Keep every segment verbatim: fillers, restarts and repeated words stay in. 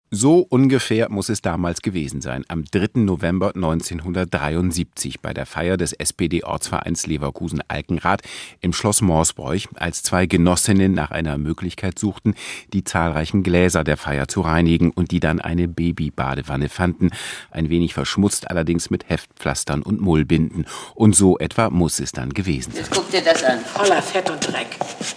So ungefähr muss es damals gewesen sein, am dritten November neunzehnhundertdreiundsiebzig bei der Feier des S P D-Ortsvereins Leverkusen-Alkenrath im Schloss Morsbroich, als zwei Genossinnen nach einer Möglichkeit suchten, die zahlreichen Gläser der Feier zu reinigen und die dann eine Babybadewanne fanden, ein wenig verschmutzt allerdings mit Heftpflastern und Mullbinden. Und so etwa muss es dann gewesen sein. Jetzt guck dir das an. Voller Fett und Dreck.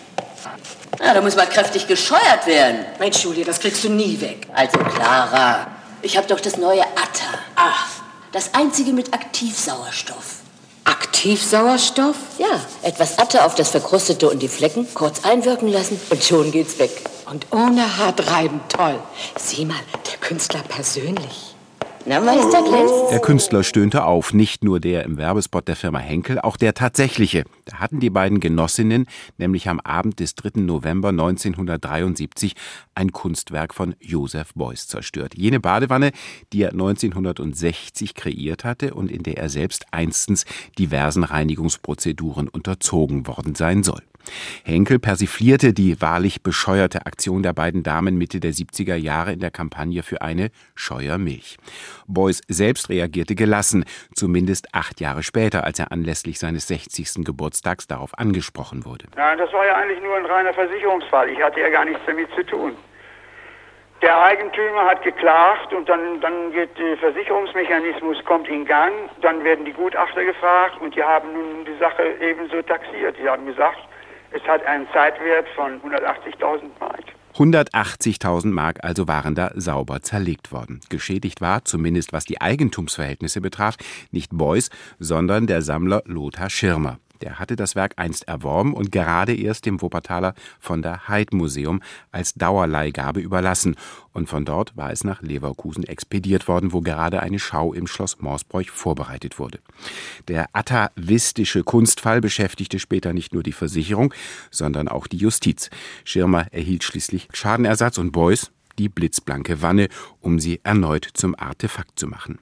Ja, da muss mal kräftig gescheuert werden. Mensch, Julia, das kriegst du nie weg. Also, Clara, ich hab doch das neue Atta. Ach, Das einzige mit Aktivsauerstoff. Aktivsauerstoff? Ja, etwas Atta auf das Verkrustete und die Flecken, kurz einwirken lassen und schon geht's weg. Und ohne hart reiben, toll. Sieh mal, der Künstler persönlich. Na, Meister glänzt. Der Künstler stöhnte auf, nicht nur der im Werbespot der Firma Henkel, auch der tatsächliche. Da hatten die beiden Genossinnen nämlich am Abend des dritten November neunzehnhundertdreiundsiebzig ein Kunstwerk von Joseph Beuys zerstört. Jene Badewanne, die er neunzehnhundertsechzig kreiert hatte und in der er selbst einstens diversen Reinigungsprozeduren unterzogen worden sein soll. Henkel persiflierte die wahrlich bescheuerte Aktion der beiden Damen Mitte der siebziger Jahre in der Kampagne für eine Scheuermilch. Beuys selbst reagierte gelassen, zumindest acht Jahre später, als er anlässlich seines sechzigsten Geburtstags darauf angesprochen wurde. Nein, das war ja eigentlich nur ein reiner Versicherungsfall. Ich hatte ja gar nichts damit zu tun. Der Eigentümer hat geklagt und dann, dann geht der Versicherungsmechanismus kommt in Gang. Dann werden die Gutachter gefragt und die haben nun die Sache ebenso taxiert. Die haben gesagt, es hat einen Zeitwert von hundertachtzigtausend Mark. hundertachtzigtausend Mark also waren da sauber zerlegt worden. Geschädigt war, zumindest was die Eigentumsverhältnisse betraf, nicht Beuys, sondern der Sammler Lothar Schirmer. Der hatte das Werk einst erworben und gerade erst dem Wuppertaler von der Heydt Museum als Dauerleihgabe überlassen. Und von dort war es nach Leverkusen expediert worden, wo gerade eine Schau im Schloss Morsbroich vorbereitet wurde. Der atavistische Kunstfall beschäftigte später nicht nur die Versicherung, sondern auch die Justiz. Schirmer erhielt schließlich Schadenersatz und Beuys die blitzblanke Wanne, um sie erneut zum Artefakt zu machen.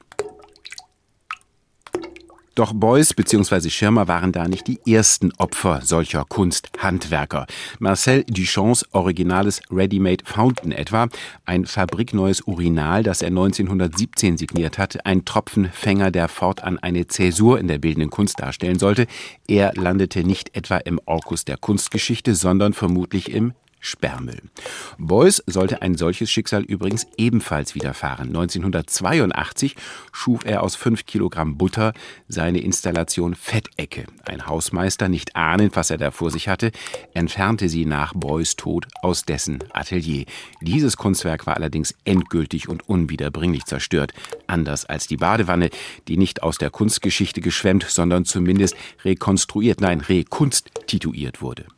Doch Beuys bzw. Schirmer waren da nicht die ersten Opfer solcher Kunsthandwerker. Marcel Duchamps originales Ready-Made Fountain etwa, ein fabrikneues Urinal, das er neunzehnhundertsiebzehn signiert hat, ein Tropfenfänger, der fortan eine Zäsur in der bildenden Kunst darstellen sollte. Er landete nicht etwa im Orkus der Kunstgeschichte, sondern vermutlich im Sperrmüll. Beuys sollte ein solches Schicksal übrigens ebenfalls widerfahren. neunzehnhundertzweiundachtzig schuf er aus fünf Kilogramm Butter seine Installation Fettecke. Ein Hausmeister, nicht ahnend, was er da vor sich hatte, entfernte sie nach Beuys Tod aus dessen Atelier. Dieses Kunstwerk war allerdings endgültig und unwiederbringlich zerstört. Anders als die Badewanne, die nicht aus der Kunstgeschichte geschwemmt, sondern zumindest rekonstruiert, nein, rekonstituiert wurde.